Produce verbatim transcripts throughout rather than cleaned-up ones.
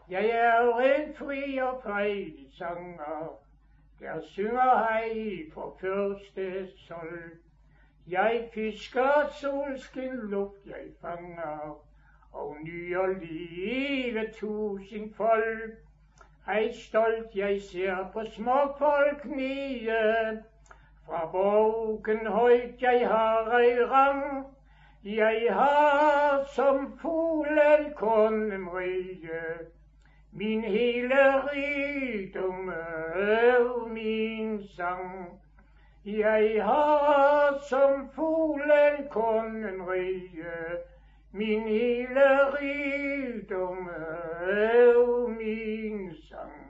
Jeg er jo en fri og fredig sanger, der synger hej på første sol. Jeg fisker solskin luft, jeg fanger, og nyer livet tusindfold. Ej stolt jeg ser på små folk nede, fra bogen højt jeg har i rang. Jeg har som fuglen kunden rige, min hele rigdom og min sang. Jeg har som fuglen kunden rige, min hele rigdom og min sang.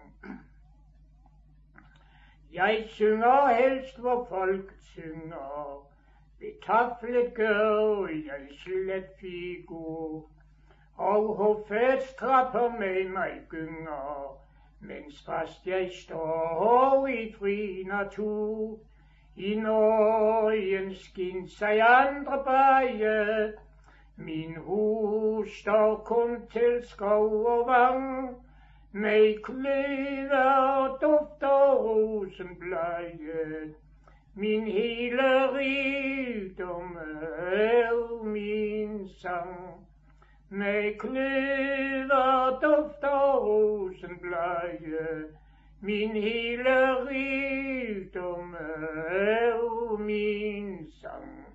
Jeg synger helst, hvor folket synger, ved taflet gør jeg slet figur, og hoffets trapper med mig gynger, mens fast jeg står i fri natur. I Norgen skin sig andre beje, min hus står kun til skov og vang, med kløver dufter rosenbløje. Min hele rigdom og min sang, med kløver dufter rosenbløje. Min hele rigdom og min sang.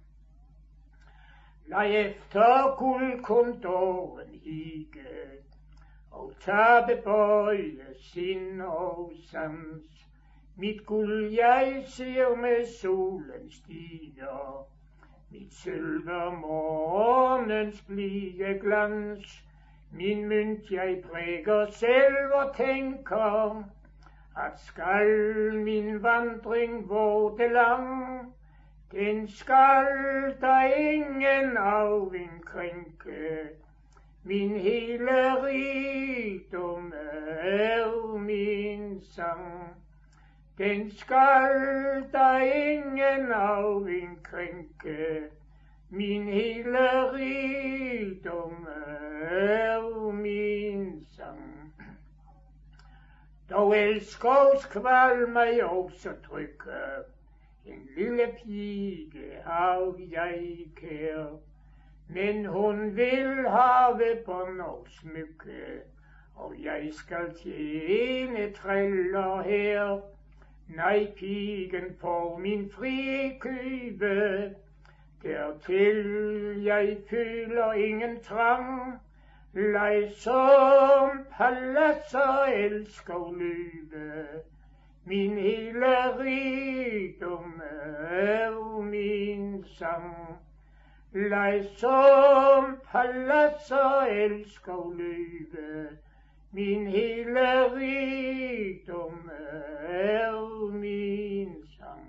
Lad efter guld kun dåren hige, og tabe bøje sind og sans. Mit guld jeg ser med solen stiger, mit sølv og morgens blide glans. Min mønt jeg prikker selv og tænker, at skal min vandring våde lang, den skal der ingen afvind krænke. Min hele rigdom er min sang, den skal der ingen afvind krænke. Min hele rigdom er min sang. Dog elskovs kvalme jeg også trykke, en lille pige har jeg kær. Men hun vil have bånd og smykke, og jeg skal tjene triller her. Nej, pigen får min frie købe, dertil jeg føler ingen trang. Lej som paladser elsker løve, min hele rigdom er min sang. Lej som paladser elsker løve, min hele rigdom er min sang.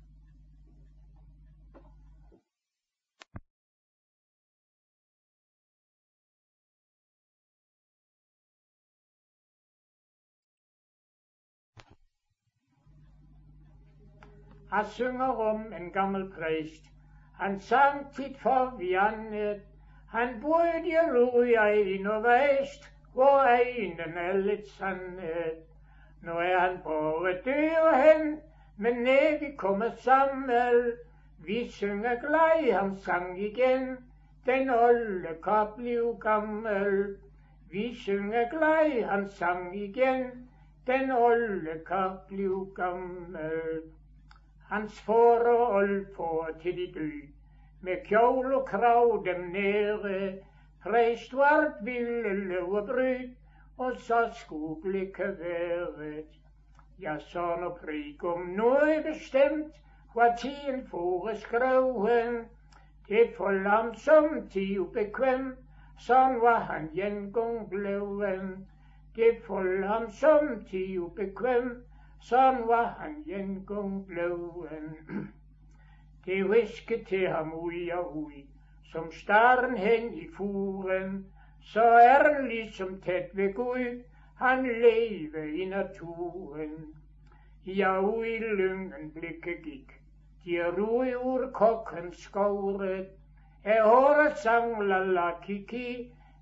Jeg synger om en gammel præst. Han sang tit for viannet. Han boede i Luja i nordvest, hvor egen er lidt sandet. Nu er han bare død hen, men næ, vi kommer sammen. Vi synger glad, han sang igen. Den olde kan blive gammel. Vi synger glad, han sang igen. Den olde kan blive gammel. Hans for og oldfar til de døde, med kjole og krav dem nære. Præst vart ville løvebrød, og så skulle ikke være. Jeg så når prik om noget bestemt, hvad tiden foreskreven. Det for langsomt til ubekvem, sådan var han engang bleven. Det for langsomt til ubekvem, sådan var han engang bleven. Det viskede til ham ud og ud, som starren hen i furen. Så er han ligesom tæt ved Gud, han lever i naturen. Ja, ud i lyngen blikke gik, de rode ur kokkens skåret. Jeg hører sang la la kiki,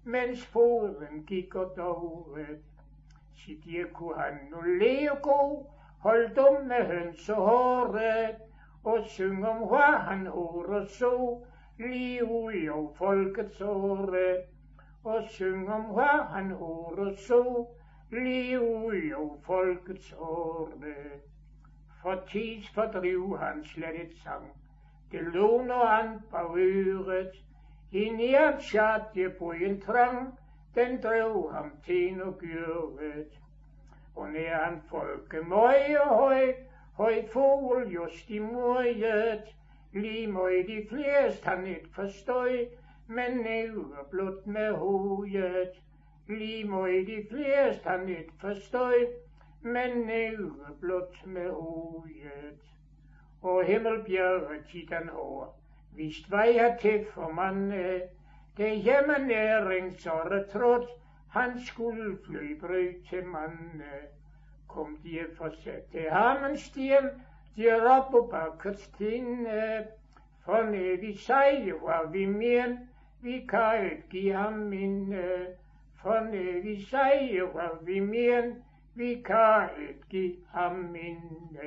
mens foden gik og dovet. Så der kunne han nu leve god, holdt om med høns og håret, og synge om hvad han hørte så, lige ud af folkets åre. Og synge om hvad han hørte så, lige ud af folkets åre. For tids fordriv han slet et sang, det lå noget andet på øret. I nær tjatje på en trang, den drev ham til noget gyret. Og nær han folke møg og høj, høj fugl just i møget. Lige møg de flest han ikke forstøj, men næver blot med hovedet. Lige møg de flest han ikke forstøj, men næver blot med hovedet. Og himmelbjerget titan hår, vist vej jeg til for mande, det hjemme næring såre tråd, han skulle fly brød til mande. Kom de for sætte ham en stien, de op på bakkets tinde, for når vi siger hvad vi men, vi kan ikke give ham minde. For når vi siger hvad vi men, vi kan ikke give ham minde.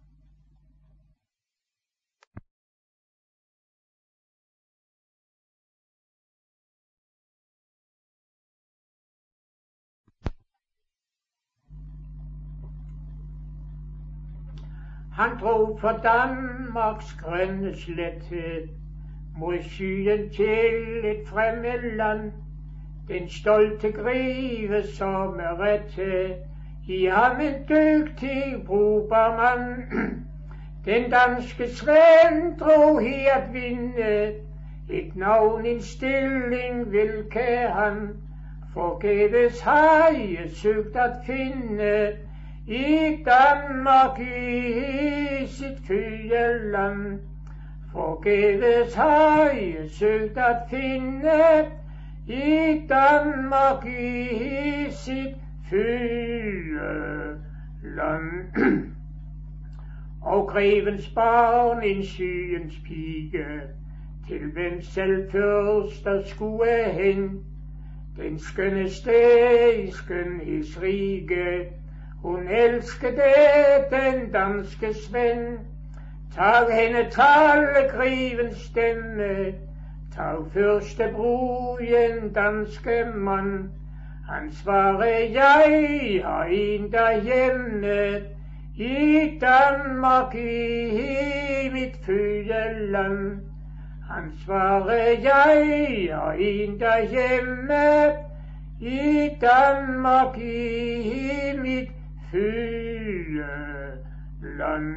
Han drog for Danmarks grønne slette, mod syden til et fremmed land. Den stolte grive som med rette, i ham en dygtig brugbar mand. Den danske svend drog her at vinde, et navn, en stilling, hvilke han forgæves har jeg søgt at finde. I Danmark i sit fødeland, forgæves har jeg søgt at finde. I Danmark i sit fødeland. Og grevens barn, en syens pige, til hvem selv først der skulle hen. Den skønneste i skønhedsrige, hun elskede den danske svend. Tag hende tale grivens stemme, tag første brugen danske mand. Han svarede, jeg har en derhjemme, i Danmark i mit fødeland. Han svarede, jeg har en derhjemme, i Danmark i mit fødeland.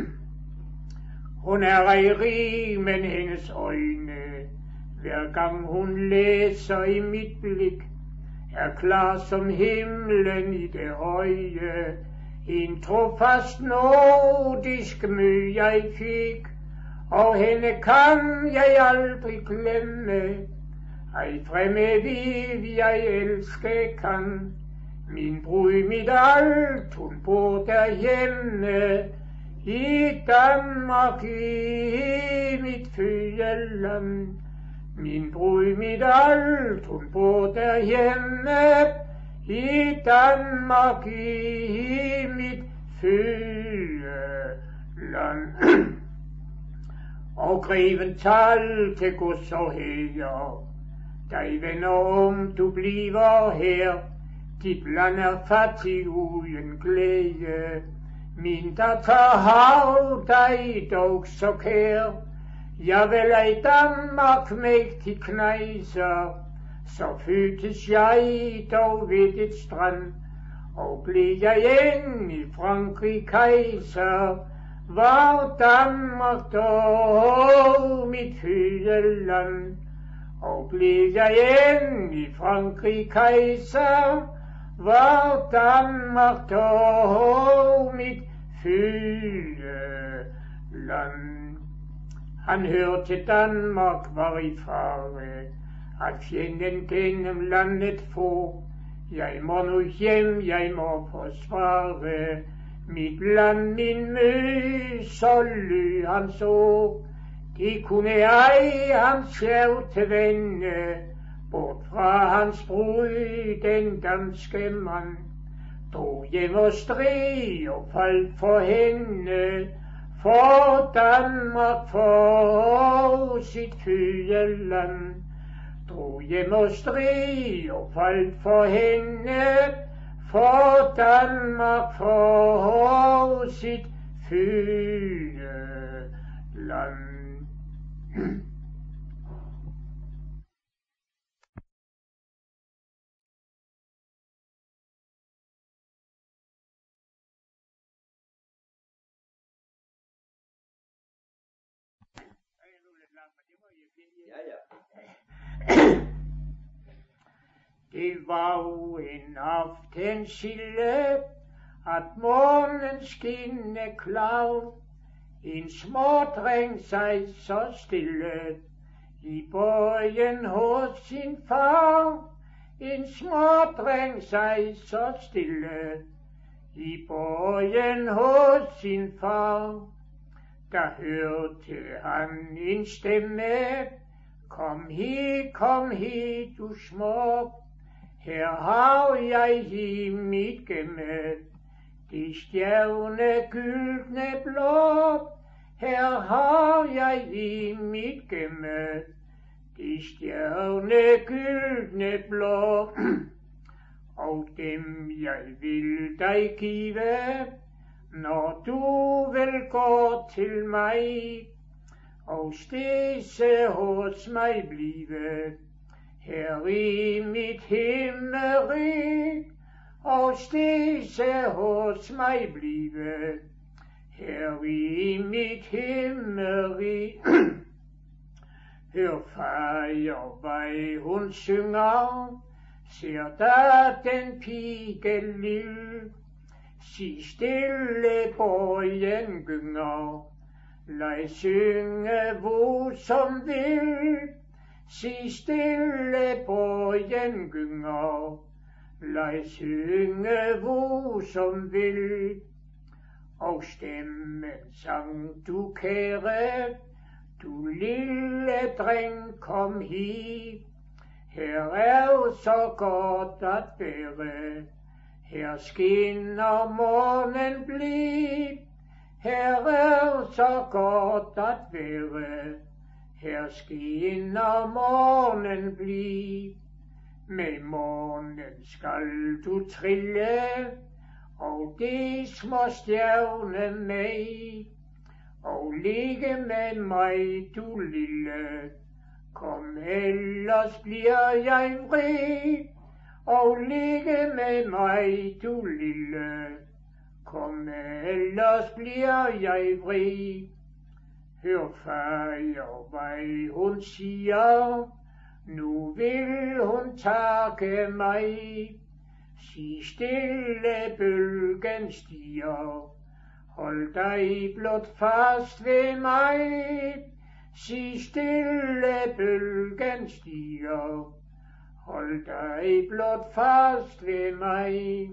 Hun er ej rig, men hendes øjne, hver gang hun læser i mit blik, er klar som himlen i det høje. En trofast nordisk mø jeg fik, og hende kan jeg aldrig glemme. Ej fremme viv jeg elske kan, min brud mit alt, hun bor derhjemme. I Danmark i mit fødeland, min brud mit alt, hun bor derhjemme. I Danmark i mit fødeland. Og greven talte gods og herrer, dig venner om du bliver her. Dit land er fattig uden glæde, min datter har dig dog så kær. Jeg vil ej Danmark mægtig knejser, så fødtes jeg dog ved dit strand. Og blev jeg ind i Frankrig kejser, var Danmark dog mit fødeland. Og blev jeg ind i Frankrig kejser, var Danmark dog mit fødeland. Han hørte til Danmark var i fare, at fjenden gennem landet få. Jeg må nu hjem, jeg må forsvare mit land, min mø, så lød han så. De kunne ej hans sjæv til vende, bort fra hans brud, den danske mand, drog hjem og strid og faldt for hende, for Danmark, for sit fødeland. Drog hjem og strid og faldt for hende, for Danmark, for sit fødeland. Ja, ja. Det var jo en aftensilde, at månen skinne klar. En smådreng sig så stille i bøjen hos sin far. En smådreng sig så stille i bøjen hos sin far. Der hørte han en stemme, kom hit, kom hit, du små. Her har jeg i mit gemme, de stjerne gyldne blå. Her har jeg i mit gemme, de stjerne gyldne blå. Og dem jeg vil dig give, når du vil gå til mig, og stedse hos mig blive, her i mit himmerig, og stedse hos mig blive, her i mit himmerig. Hør fejre, hvad hun synger, ser der den pige lille, sig stille bøjen gynger, lad synge hvor som vil. Sig stille bøjen gynger, lad synge hvor som vil. Og stemmen sang du kære, du lille dreng kom hit. Her er så godt at være, her skinner månen bliv. Her er så godt at være, her skinner månen bliv. Med månen skal du trille, og de små stjerne med. Og ligge med mig, du lille, kom ellers bliver jeg fri. Og ligge med mig, du lille, kom ellers bliver jeg fri. Hør fejre, hvad hun siger, nu vil hun takke mig. Sig stille bølgen stiger, hold dig blot fast ved mig. Sig stille bølgen stiger, hold dig blot fast ved mig.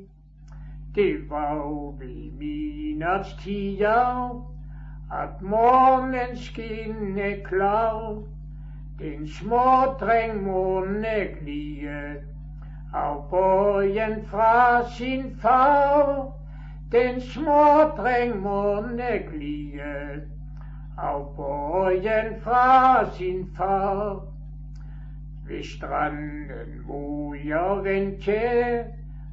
Det var jo ved midnatstider, at månen skinne klar. Den små dreng måne glide af bøjen fra sin far. Den små dreng måne glide af bøjen fra sin far. Ved stranden må jeg vente,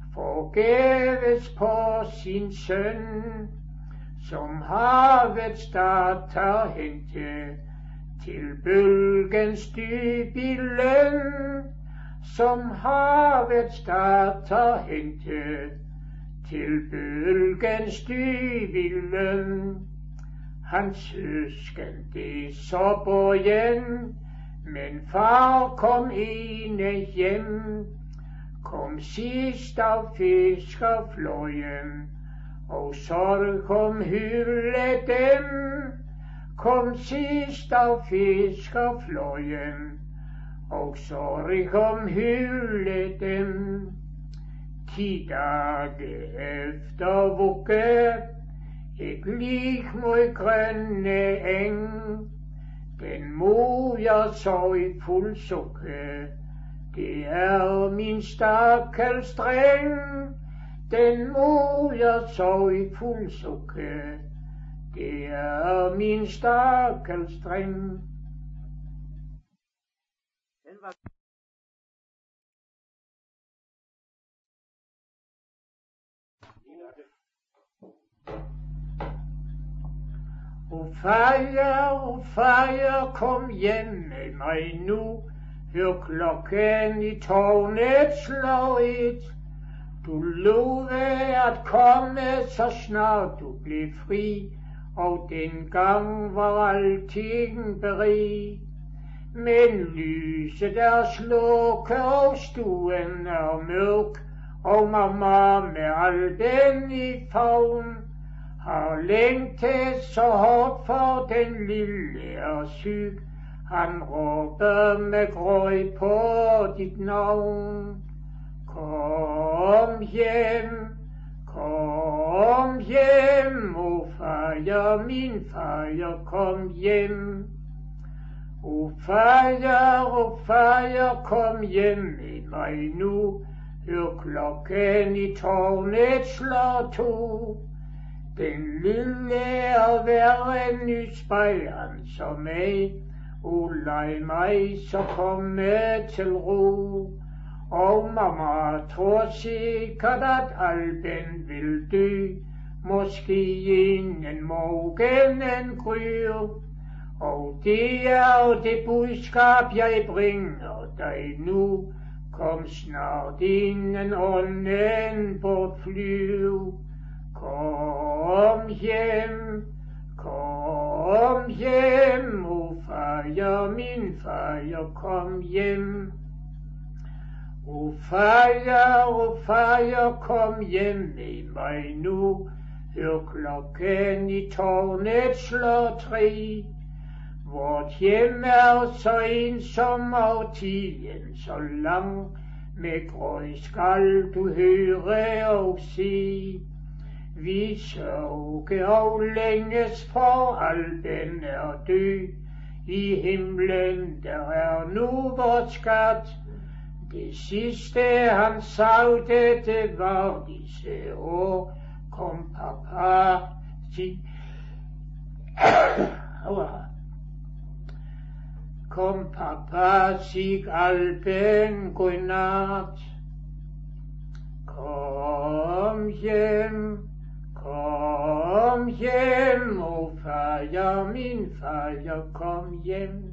forgæves på sin søn, som havets datter hente, til bølgens dyb i løn. Som havets datter hente, til bølgens dyb i løn. Hans søsken det så bøjen, men far kom ene hjem. Kom sidst af fiskerfløjen, og sorg kom hylde dem. Kom sidst af fiskerfløjen, og sorg kom hylde dem. Ti dage efter vugge, et lig mod grønne eng. Den mo jeg så i fuld sukke, Det er min stakkels dreng, den må jeg så i fuld sukke. Det er min stakkels dreng. O fajer, o fajer, kom hjem med mig nu. Hør klokken i tårnet slår et. Du lovede at komme, så snart du blev fri, og dengang var alting berig. Men lyset er slukket, og stuen er mørk, og mamma med al den i favn har længtet så hårdt, for den lille er syg. Han råber med gråd på dit navn. Kom hjem, kom hjem, o fajer, min fajer, kom hjem. O fajer, o fajer, kom hjem med mig nu. Hør klokken i tårnet slår to. Den lille er værre en ny spejren som mig. O lej mig så komme til ro. Og mamma tror sikkert, at Alben vil dø. Måske inden morgenen gryr. Og det er det budskab, jeg bringer dig nu. Kom snart inden ånden bortflyv. Kom hjem, kom hjem, o fajer, min fajer, kom hjem. O fajer, o fajer, kom hjem med mig nu. Hør klokken i tårnet slår tre. Vort hjem er så ensom og tiden så lang. Med gråd skal du høre og se. Vi sørger og længes, for Alben er død. I himlen der er nu vort skat. Det sidste han sagde, det var disse ord. Kom papa, sig. Kom papa, sig Alben godnat. Kom hjem, kom hjem, o fajer, min fajer, kom hjem.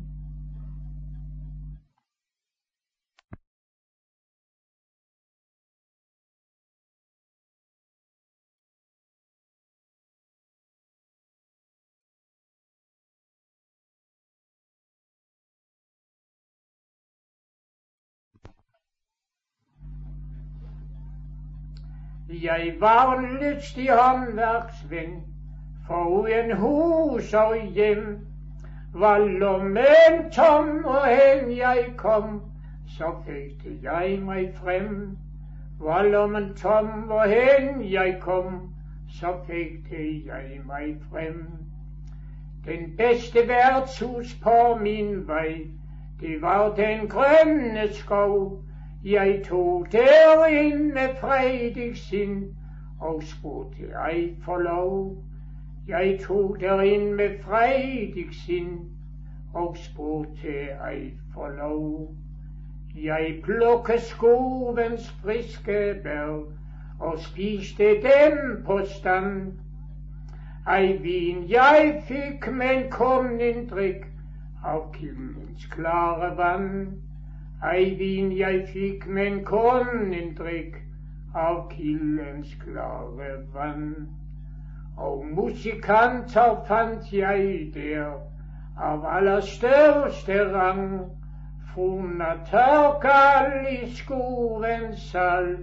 Jeg var en lystig håndværksven, foruden hus og hjem. Var lommen tom, og hen jeg kom, så fægte jeg mig frem. Var lommen tom, hvor hen jeg kom, så fægte jeg mig frem. Den bedste værtshus på min vej, det var den grønne skov. Jeg tog derind med fredig sind, og spurgte ej for lov. Jeg tog derind med fredig sind, og spurgte ej for lov. Jeg plukkede skovens friske bær, og spiste dem på stand. Ej vin jeg fik, men kun en drik af kildens klare vand. Ej vin jeg fik, men kun en drik af kildens klare vand. Og musikanter fandt jeg der, af allerstørste rang. Fru Nattergal i skovens sal,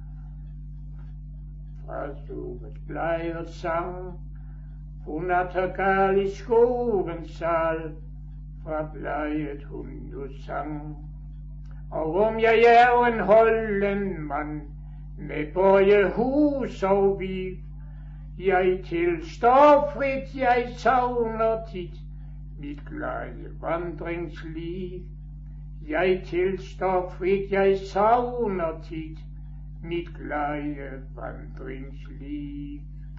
fra stuet bleget sang. Fru Nattergal i skovens sal, fra bleget hun jo sang. Og om jeg er en holden mand, med både hus og vid, jeg tilstår frit, jeg savner tit mit glade vandringsliv. Jeg tilstår frit, jeg savner tit mit glade vandringsliv.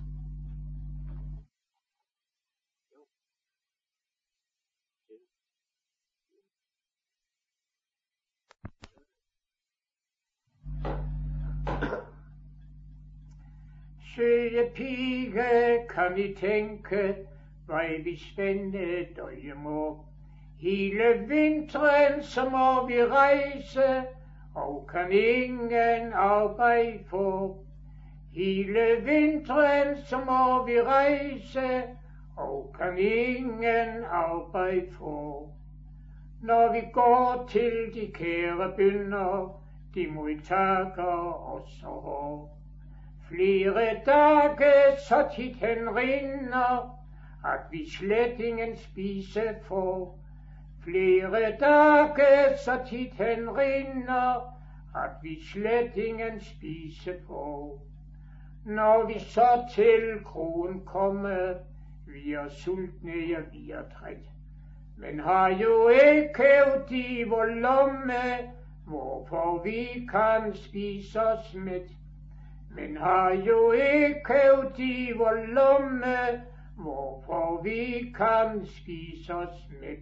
Søde pige, kan I tænke, vej vi spænde døje må. Hele vinteren så må vi rejse, og kan ingen arbejde få. Hele vinteren så må vi rejse, og kan ingen arbejde få. Når vi går til de kære bønder, de modtager os så hårdt. Flere dage så tit hen rinder, at vi slet ingen spise får. Flere dage så tit hen rinder, at vi slet ingen spise får. Når vi så til kroen kommer, vi er sultne, ja vi er træt. Men har jo ikke i vor lomme, hvorfor vi kan spise os mæt. Men har jo ikke i vor lomme, hvorfor vi kan spise os mæt.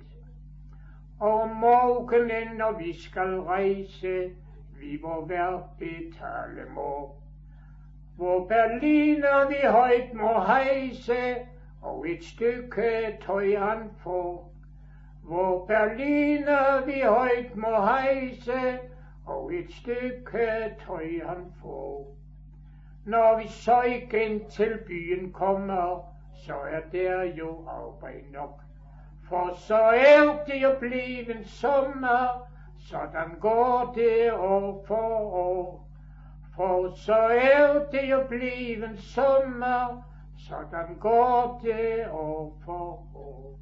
Og morgenen, når vi skal rejse, vi må hvert betale må. Hvor Berliner vi højt må hejse, og et stykke tøj han får. Hvor Berliner vi højt må hejse, og et stykke tøj han får. Når vi så igen til byen kommer, så er der jo arbejde nok. For så er det jo blevet sommer, sådan går det år for år. For så er det jo blevet sommer, sådan går det år for år.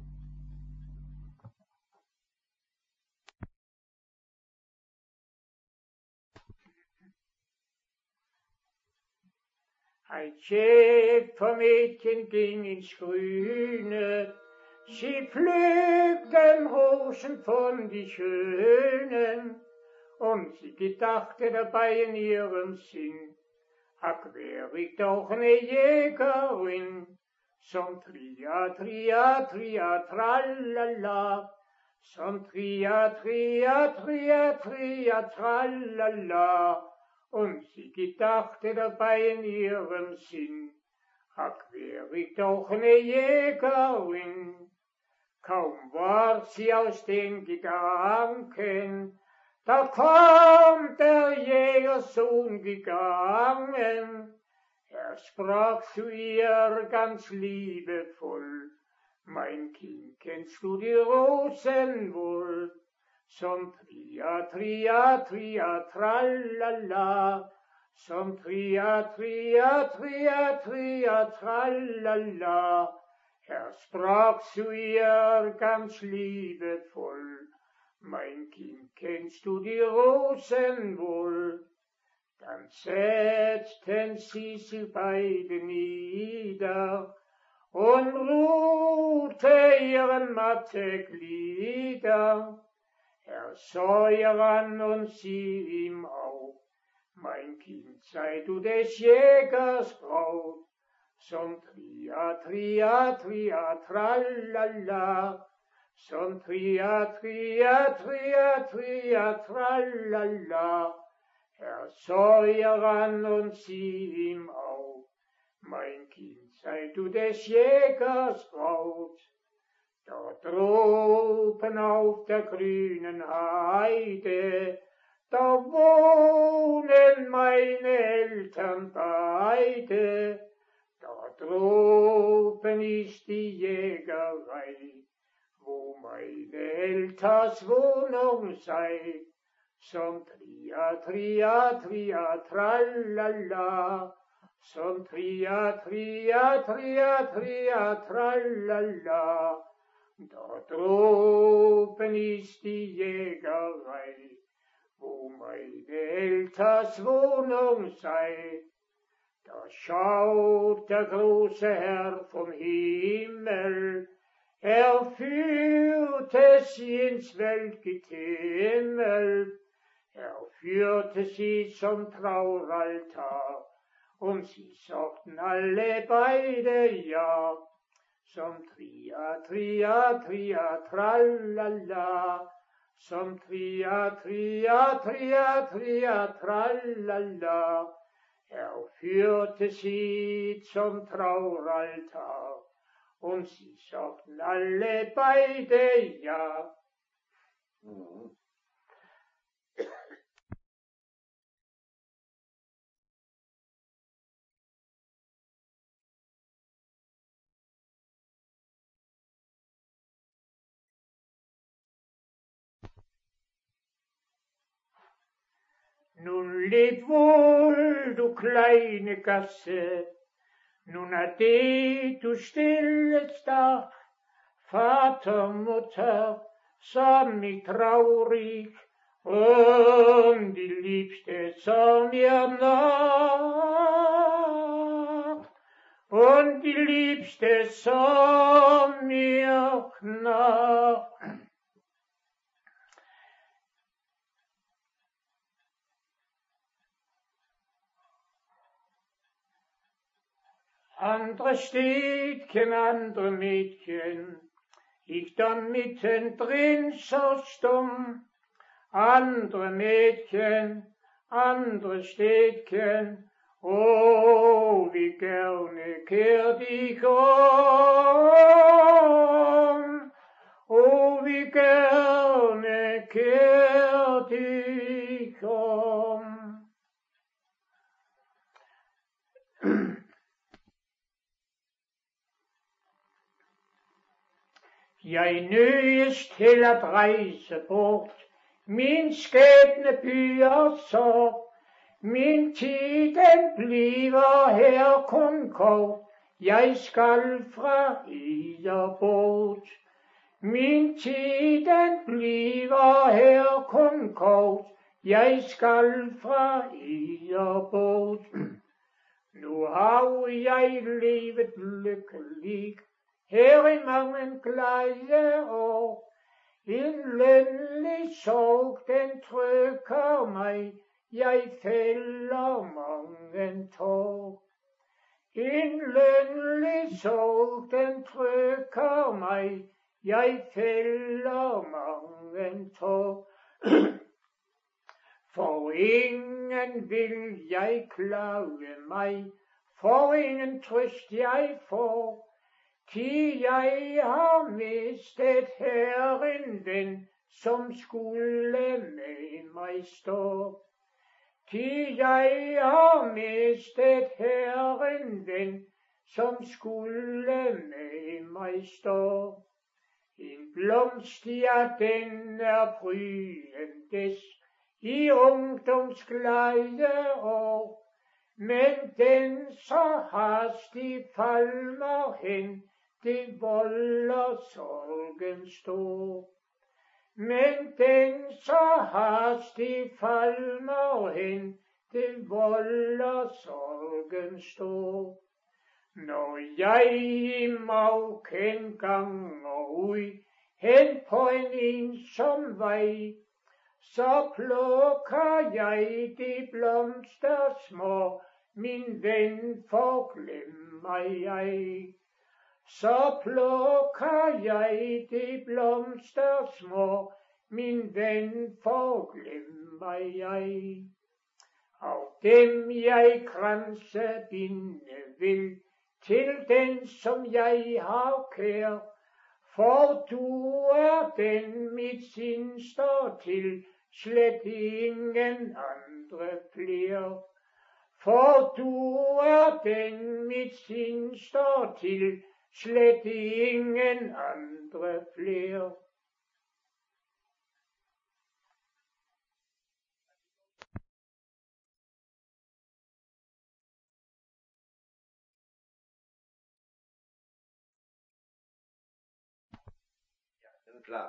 Ein Chef vom Mädchen ging ins Grüne, sie pflückten Rosen von die Schönen, und sie gedachte dabei in ihrem Sinn, ach, wär ich doch ne Jägerin, som tria, tria, tria, tralala, som tria, tria, tria, tria, tralala. Und sie gedachte dabei in ihrem Sinn, ach, wär ich doch ne Jägerin. Kaum war sie aus den Gedanken, da kam der Jägersohn gegangen. Er sprach zu ihr ganz liebevoll, mein Kind, kennst du die Rosen wohl? Som tria, tria, tria, tralala, som tria, tria, tria, tria, tralala. Er sprach zu ihr ganz liebevoll, mein Kind, kennst du die Rosen wohl? Dann setzten sie sich beide nieder und ruhte ihren matte Glieder. Er sah ihr an und sie ihm auch, mein Kind, sei du des Jägers Braut. Som tria, tria, tria, tralala, som tria, tria, tria, tria, tralala. Er sah ihr an und sie ihm auch, mein Kind, sei du des Jägers Braut. Dort droben auf der grünen Heide, da wohnen meine Eltern beide. Dort droben ist die Jägerei, wo meine Elters Wohnung sei. Som tria, tria, tria, tralala, som tria, tria, tria, tria, tralala. Dort droben ist die Jägerei, wo meine Elters Wohnung sei. Da schaut der große Herr vom Himmel, er fyrtes i en svælget himmel, er fyrtes i som trauraltar, om si sorten alle beide ja, som tria, tria, tria, trallala, som tria, tria, tria, tria, trallala, er fyrtes i som trauraltar, om si sorten alle beide ja. Mm. Nun leb wohl, du kleine Gasse, nun ade, du stilles Dach, Vater, Mutter, sah mich traurig, und die Liebste sah mir nach, und die Liebste sah mir nach. Andere steht kein andere Mädchen, ich da mittendrin so stumm. Andere Mädchen, andere Städtchen, oh, wie gerne kehrt ich um. Oh, wie gerne kehrt ich um. Jeg nøjes til at rejse bort, min skæbne byer så, min tid den bliver her kun kort, jeg skal fra eder bort. Min tid den bliver her kun kort, jeg skal fra eder bort. Nu har jeg levet lykkelig, her i mange glade år. En lønlig sorg, den trykker mig, jeg fælder mange tår. En lønlig sorg, den trykker mig, jeg fælder mange tår. For ingen vil jeg klage mig, for ingen trøst jeg får. Til jeg har mistet her en ven, som skulle med mig stå. Til jeg har mistet her en ven, som skulle med mig stå. En blomst, ja, den er prydendes i ungdomsglade år, men den så hastigt falmer hen, det volder sorgen stor. Men den så hastigt falmer hen, det volder sorgen stor. Når jeg i mauken ganger ud, hen på en ensom vej, så plukker jeg de blomster små, min ven forglemmer jeg. Så plukker jeg de blomster små, min ven forglemmer jeg. Og dem jeg kranse binde vil, til den som jeg har kær. For du er den mit sind står til, slet ingen andre flere. For du er den mit sind står til, slet ingen andre flere. Klar.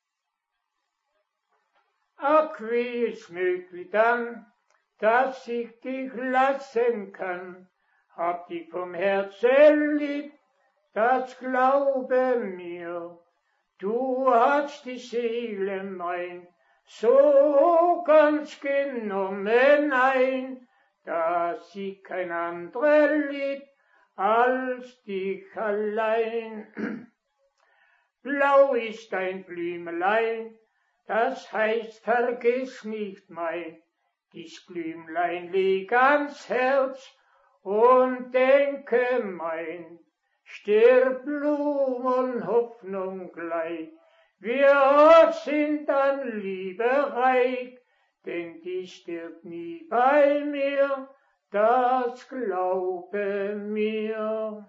Ach, wie es möglich dann, dass ich dich lassen kann, hab dich vom Herzen lieb, das glaube mir, du hast die Seele mein so ganz genommen ein, dass sie kein anderer liebt als dich allein. Blau ist dein Blümelein, das heißt, vergiss nicht mein, dies Blümlein leg ans Herz und denke mein, stirb Blumen Hoffnung gleich, wir sind an Liebe reich, denn die stirbt nie bei mir, das glaube mir.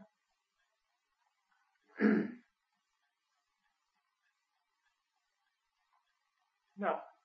Ja.